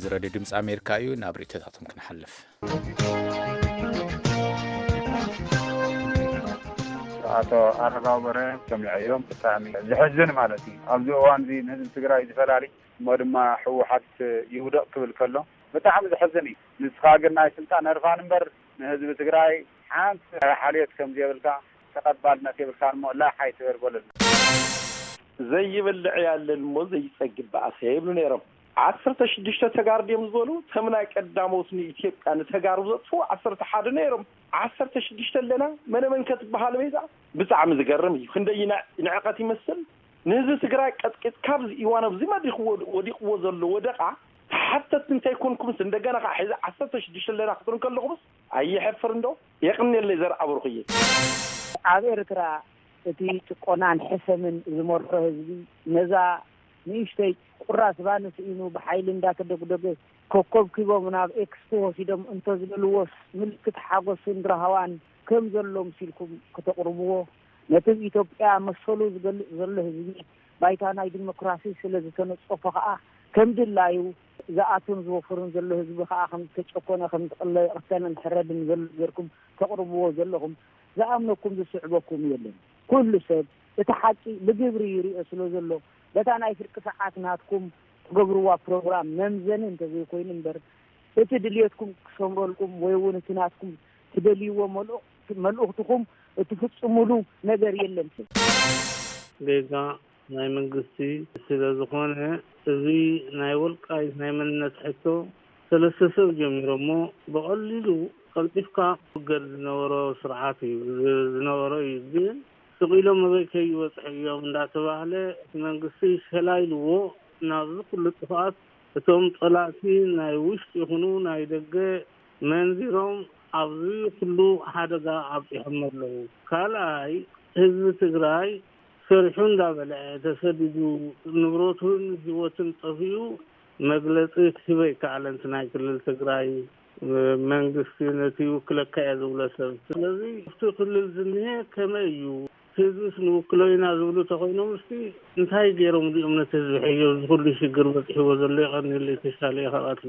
زرادي دمس أمريكايو نابريتاتهم كنحلف أتو أرغابره سمعيهم بتعمي زحزن مالتي أبدو وان زي نهزم تقرأي زفلالي ما حو حتى يهودأ قبل كله بتعمي زحزني نسخاقنا سلطان هرفان نبر نهزم تقرأي حانس حاليات كم زيبلكا تقبالنا كيبلكا لا حي تغربولنا زي بالعيال الموزي يسجل بأسيب لنيرم 16 تجارب يمزولو ثمنا قداموسني ኢትዮጵያ ተጋርብ ዘጥፎ 11 ነይሮም 16 ለና من كتب بحالميزا بزعم زغرم خندينا نعقت يمثل نهز تግራይ ቀጥቅጥ ካብዝ ኢዋን ኣብዚ ማዲኹ ወዲኹ ዘሎ ወደቃ حتى انت يكونكم እንደገና 16 ለና ክትሩን ከለኹስ አይሕፍር እንዶ የቅን የለ ዘር አብሩخيه ኣብ ኤርትራ እቲ ጭቆናን ሕሰምን ዝመርሖ ህዝቢ ነዛ ንሽተይ ቁራስ ባንስ ኢኑ በኃይል እንዳተደግደገ ኮኮብ ኪቦም ናብ ኤክስፖ ሲደም እንተ ዝብልዎስ ምልክት ሓጎስ እንድራሃዋን ከም ዘሎም ሲልኩም ከተቅርብዎ ነቲ ኢትዮጵያ መሰሉ ዝገልጽ ዘሎ ህዝቢ ባይታናይ ዲሞክራሲ ስለዝተነጸፈ ከዓ ከም ድላዩ ዘኣቱን ዝወፍሩን ዘሎ ህዝቢ ከዓ ከም ተጨቆነ ከም ተቀለ ቅተንን ሕረድን ዘልኩም ተቅርብዎ ዘለኹም ዘኣምነኩም ዝስዕበኩም የለን ኩሉ ሰብ እቲ ሓቂ ብግብሪ ይሪኦ ስለ ዘሎ በታናይ ፍርቅ ሰዓት ናትኩም ትገብሩዋ ፕሮግራም መምዘን እንተዘይ ኮይን እንበር እቲ ድልየትኩም ክሰምረልኩም ወይ እውን እቲ ናትኩም ትደልይዎ መልእኽትኩም እቲ ፍጹሙሉ ነገር የለን ሌጋ ናይ መንግስቲ ስለዝኾነ እዚ ናይ ወልቃይ ናይ መንነት ሕቶ ስለሰሰብ ጀሚሮሞ በቀሊሉ ቀልጢፍካ ገር ዝነበሮ ስርዓት ዝነበሮ ግን سقيلهم مبكي وصحيهم እንዳተባለ መንግስቲ ሸላይልዎ ናብ ኩሉ ጥፋት እቶም ጠላቲ ናይ ውሽጥ ይኹኑ ናይ ደገ መንዚሮም ኣብዚ ኩሉ ሓደጋ ኣብፅሖምለው ካልኣይ ህዝቢ ትግራይ ስርሑን እንዳበልዐ ተሰዲዱ ንብረቱን ህይወቱን ጠፊኡ መግለጺ ክህበይ ከዓለንት ናይ ክልል ትግራይ መንግስቲ ነቲ ውክለካ ያዘውለሰብ ስለዚህ ክልል ዝንሄ ከመዩ ህዝብስ ንውክለይና ዝብሉ ተኾይኖም እስቲ እንታይ ገይሮም እምነት ህዝቢ ሕዮ ዝኩሉ ሽግር በፅሒዎ ዘሎ ይቐርንሉ ተሻለ ይኸባትላ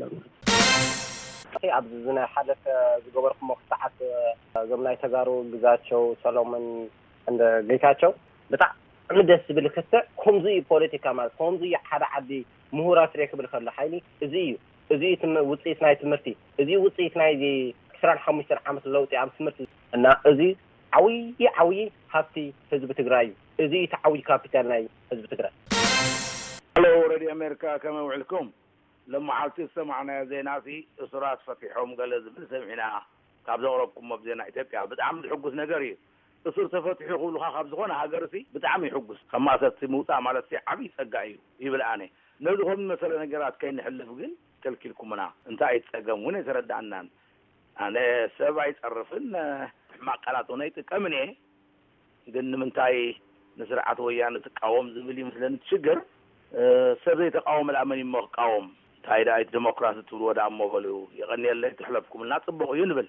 ኣብ ዝናይ ሓለፈ ዝገበርኩም ወቅትዓት ዘምናይ ተጋሩ ግዛቸው ሰሎሞን እንደ ጌታቸው ብጣዕሚ ደስ ዝብል ክተ ከምዚ ፖለቲካ ማለት ከምዚ ሓደ ዓዲ ምሁራት ረክብል ከለ ሓይሊ እዚ እዩ ውፅኢት ናይ ትምህርቲ እዚ ውፅኢት ናይ 25 ዓመት ለውጥ ኣብ ትምህርቲ እና እዚ عوي هاتي حزب تجراي إذا تعوي كابيتال ناي حزب تجراي. هلا ورادي أمريكا كما وعلكم لما حالتي سمعنا زي ناسي إصرار فتحهم قال لازم سمعنا قبل أوروبكم مبزنا إثيوبيا بتعمل حجز نجاري إصرار تفتح يقولوا خابزخونا هجرسي بتعمل حجز خماسة موسى على السحابي سجايو يبلعني ندخل مثلا نجارات كين حلف جن كلكم منا أنت عيد وين يسرد عنا أنا سبعة يتصرفن ما قالت ونيت كمني قلن من تاي نزرعت ويانا تقاوم زميلي مثلا تشجر سري تقاوم العمل مقاوم تاي دا ديمقراطيه تقول ودا مغلو يغني الله تحلفكم لا تطبقوا ينبل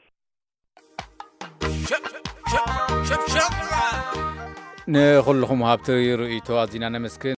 نخلهم هابتي رؤيتو ازينا نمسكن